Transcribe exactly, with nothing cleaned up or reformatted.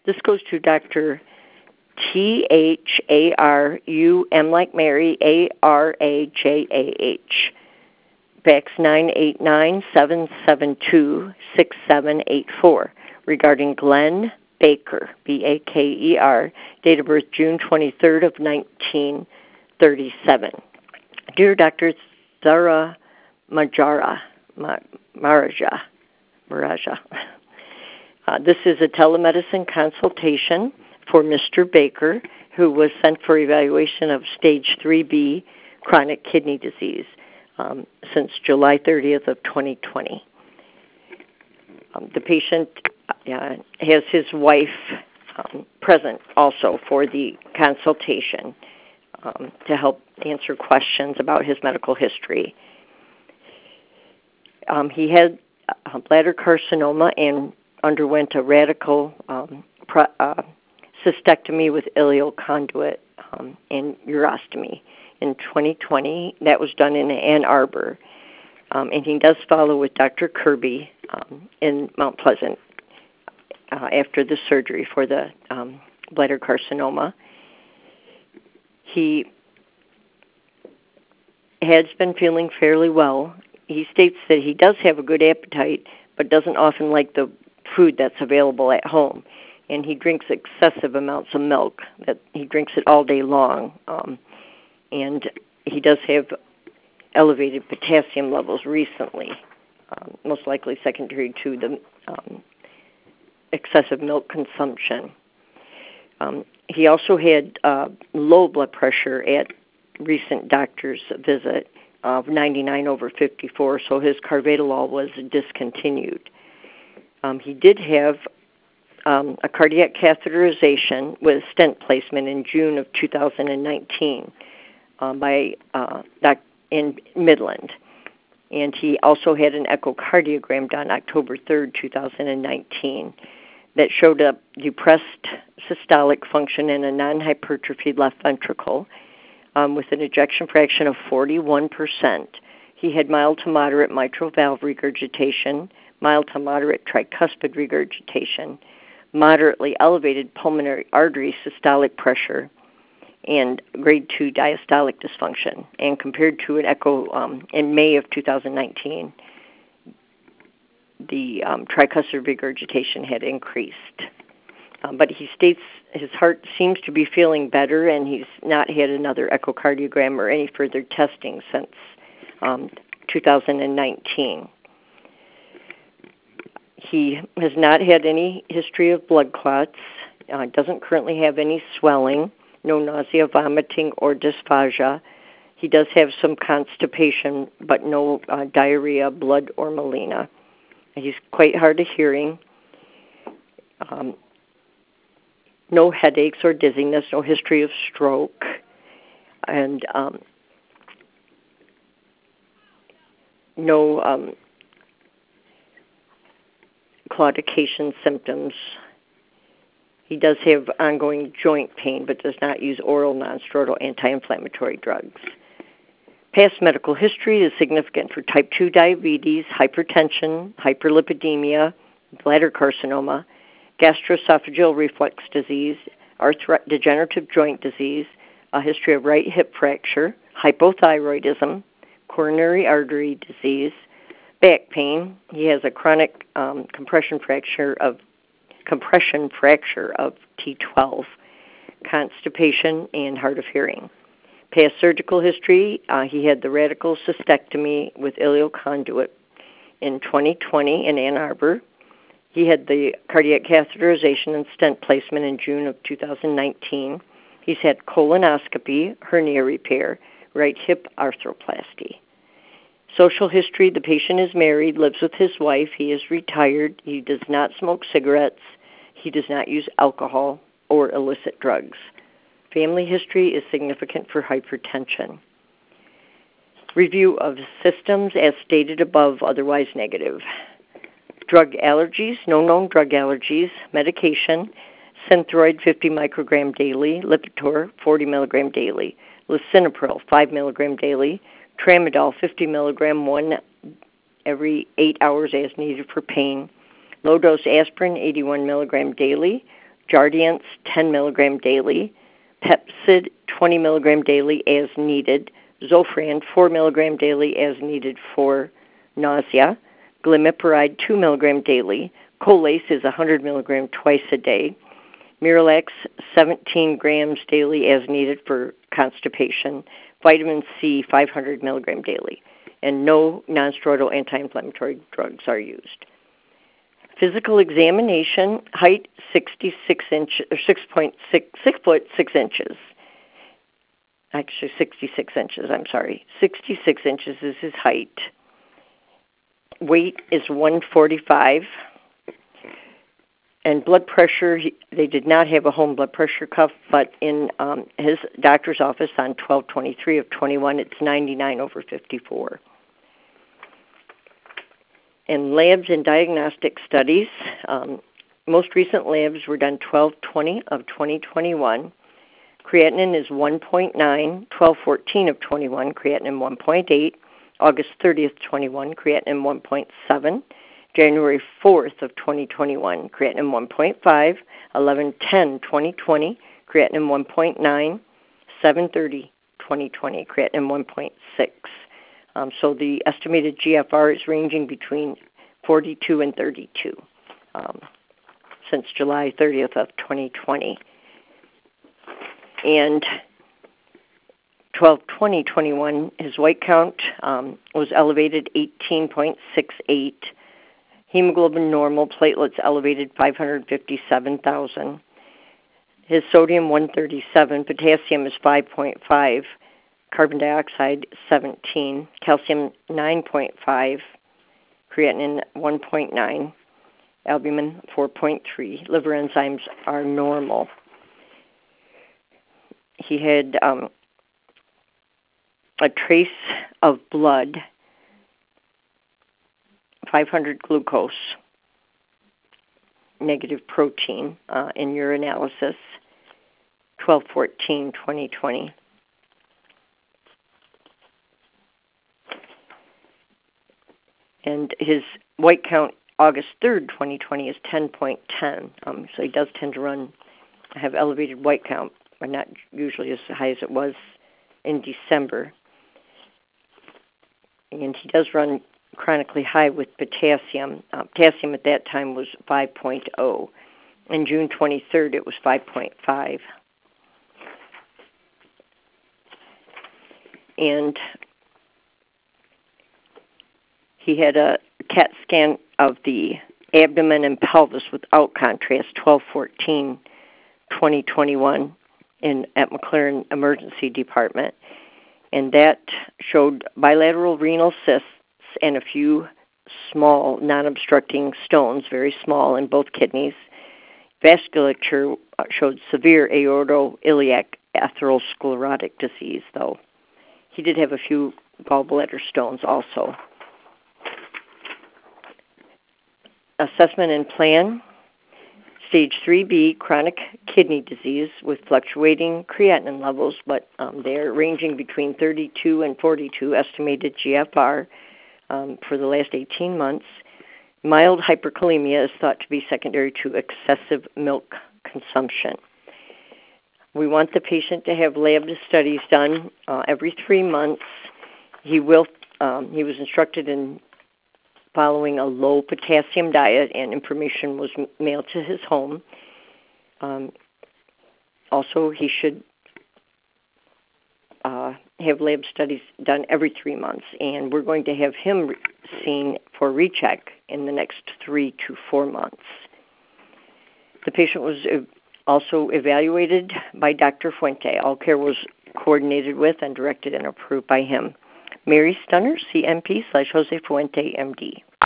This goes to Doctor T H A R U M like Mary, A R A J A H. Fax nine eight nine, seven seven two, six seven eight four regarding Glenn Baker, B A K E R, date of birth June twenty-third of nineteen thirty-seven. Dear Doctor Zara Majara, Ma- Maraja, Maraja, uh, this is a telemedicine consultation for Mister Baker, who was sent for evaluation of stage three B chronic kidney disease um, since July thirtieth of twenty twenty. Um, the patient uh, has his wife um, present also for the consultation um, to help answer questions about his medical history. Um, he had uh, bladder carcinoma and underwent a radical um, pro, uh, cystectomy with ileal conduit um, and urostomy in twenty twenty. That was done in Ann Arbor. Um, and he does follow with Doctor Kirby um, in Mount Pleasant uh, after the surgery for the um, bladder carcinoma. He has been feeling fairly well. He states that he does have a good appetite, but doesn't often like the food that's available at home. And he drinks excessive amounts of milk. That he drinks it all day long. Um, and he does have elevated potassium levels recently, um, most likely secondary to the um, excessive milk consumption. Um, he also had uh, low blood pressure at recent doctor's visit of ninety-nine over fifty-four, so his carvedilol was discontinued. Um, he did have um, a cardiac catheterization with stent placement in June of two thousand nineteen um, by uh, Doctor in Midland. And he also had an echocardiogram done October third, two thousand nineteen that showed a depressed systolic function in a non-hypertrophied left ventricle um, with an ejection fraction of forty-one percent. He had mild to moderate mitral valve regurgitation, mild to moderate tricuspid regurgitation, moderately elevated pulmonary artery systolic pressure, and grade two diastolic dysfunction. And compared to an echo um, in May of two thousand nineteen, the um, tricuspid regurgitation had increased. Um, but he states his heart seems to be feeling better, and he's not had another echocardiogram or any further testing since um, two thousand nineteen. He has not had any history of blood clots, uh, doesn't currently have any swelling, no nausea, vomiting, or dysphagia. He does have some constipation, but no uh, diarrhea, blood, or melena. He's quite hard of hearing. Um, no headaches or dizziness, no history of stroke, and um, no um, claudication symptoms. He does have ongoing joint pain, but does not use oral nonsteroidal anti-inflammatory drugs. Past medical history is significant for type two diabetes, hypertension, hyperlipidemia, bladder carcinoma, gastroesophageal reflux disease, arthritis, degenerative joint disease, a history of right hip fracture, hypothyroidism, coronary artery disease, back pain. He has a chronic um, compression fracture of compression fracture of T twelve, constipation, and hard of hearing. Past surgical history, uh, he had the radical cystectomy with ileal conduit in twenty twenty in Ann Arbor. He had the cardiac catheterization and stent placement in June of two thousand nineteen. He's had colonoscopy, hernia repair, right hip arthroplasty. Social history, the patient is married, lives with his wife. He is retired. He does not smoke cigarettes. He does not use alcohol or illicit drugs. Family history is significant for hypertension. Review of systems as stated above, otherwise negative. Drug allergies, no known drug allergies. Medication, Synthroid fifty microgram daily, Lipitor forty milligram daily, Lisinopril five milligram daily, Tramadol fifty milligram one every eight hours as needed for pain, low dose aspirin eighty-one milligram daily, Jardiance ten milligram daily, Pepcid twenty milligram daily as needed, Zofran four milligram daily as needed for nausea, Glimepiride two milligram daily, Colace is one hundred milligram twice a day, Miralax seventeen grams daily as needed for constipation, vitamin C five hundred milligram daily, and no nonsteroidal anti-inflammatory drugs are used. Physical examination, height sixty-six inches, or six point six, six foot six inches. Actually, sixty-six inches. I'm sorry, sixty-six inches is his height. Weight is one forty-five. And blood pressure, he, they did not have a home blood pressure cuff, but in um, his doctor's office on twelve twenty-three of twenty-one, it's ninety-nine over fifty-four. And labs and diagnostic studies, um, most recent labs were done twelve twenty of twenty twenty-one. Creatinine is one point nine, twelve fourteen of twenty-one, creatinine one point eight, August thirtieth, twenty-one, creatinine one point seven, January fourth of twenty twenty-one, creatinine one point five, eleven ten twenty twenty, creatinine one point nine, seven thirty twenty twenty, creatinine one point six. Um, so the estimated G F R is ranging between forty-two and thirty-two um, since July thirtieth of twenty twenty. And twelve twenty twenty-one, his white count um, was elevated eighteen point six eight. Hemoglobin normal, platelets elevated five hundred fifty-seven thousand. His sodium one thirty-seven, potassium is five point five, carbon dioxide seventeen, calcium nine point five, creatinine one point nine, albumin four point three. Liver enzymes are normal. He had um, a trace of blood, five hundred glucose, negative protein uh, in urinalysis, twelve fourteen twenty twenty. And his white count August third, twenty twenty is ten point one zero. Um, so he does tend to run, have elevated white count, but not usually as high as it was in December. And he does run chronically high with potassium. Uh, potassium at that time was five point zero. On June twenty-third, it was five point five. And he had a CAT scan of the abdomen and pelvis without contrast, twelve fourteen twenty twenty-one, in at McLaren Emergency Department. And that showed bilateral renal cysts and a few small non-obstructing stones, very small, in both kidneys. Vasculature showed severe aortoiliac atherosclerotic disease, though. He did have a few gallbladder stones also. Assessment and plan. Stage three B, chronic kidney disease with fluctuating creatinine levels, but um, they're ranging between thirty-two and forty-two estimated G F R um, for the last eighteen months. Mild hyperkalemia is thought to be secondary to excessive milk consumption. We want the patient to have lab studies done uh, every three months. He will. Um, he was instructed in following a low potassium diet, and information was mailed to his home. Um, also, he should uh, have lab studies done every three months, and we're going to have him re- seen for recheck in the next three to four months. The patient was also evaluated by Doctor Fuente. All care was coordinated with and directed and approved by him. Mary Stunner, C M P slash Jose Fuente, M D.